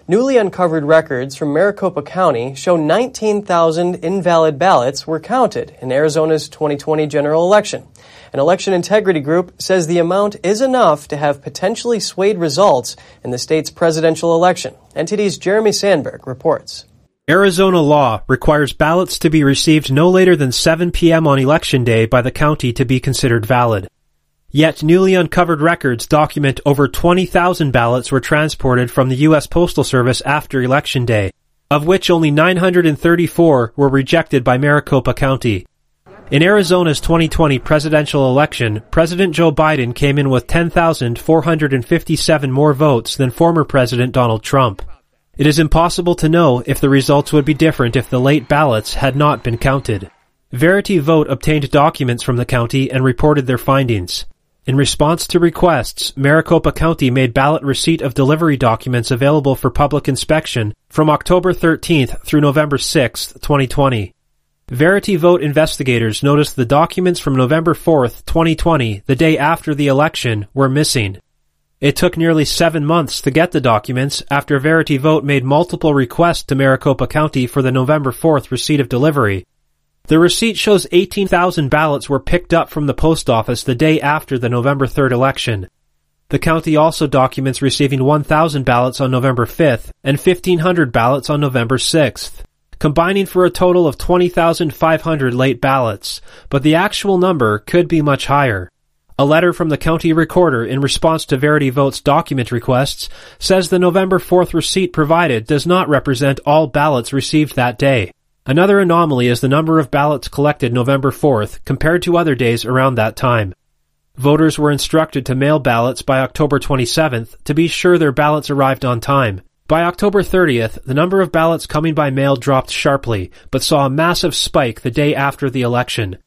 Newly uncovered records from Maricopa County show 19,000 invalid ballots were counted in Arizona's 2020 general election. An election integrity group says the amount is enough to have potentially swayed results in the state's presidential election. NTD's Jeremy Sandberg reports. Arizona law requires ballots to be received no later than 7 p.m. on Election Day by the county to be considered valid. Yet newly uncovered records document over 20,000 ballots were transported from the U.S. Postal Service after Election Day, of which only 934 were rejected by Maricopa County. In Arizona's 2020 presidential election, President Joe Biden came in with 10,457 more votes than former President Donald Trump. It is impossible to know if the results would be different if the late ballots had not been counted. Verity Vote obtained documents from the county and reported their findings. In response to requests, Maricopa County made ballot receipt of delivery documents available for public inspection from October 13th through November 6th, 2020. Verity Vote investigators noticed the documents from November 4th, 2020, the day after the election, were missing. It took nearly 7 months to get the documents after Verity Vote made multiple requests to Maricopa County for the November 4th receipt of delivery. The receipt shows 18,000 ballots were picked up from the post office the day after the November 3rd election. The county also documents receiving 1,000 ballots on November 5th and 1,500 ballots on November 6th, combining for a total of 20,500 late ballots, but the actual number could be much higher. A letter from the county recorder in response to Verity Vote's document requests says the November 4th receipt provided does not represent all ballots received that day. Another anomaly is the number of ballots collected November 4th compared to other days around that time. Voters were instructed to mail ballots by October 27th to be sure their ballots arrived on time. By October 30th, the number of ballots coming by mail dropped sharply, but saw a massive spike the day after the election.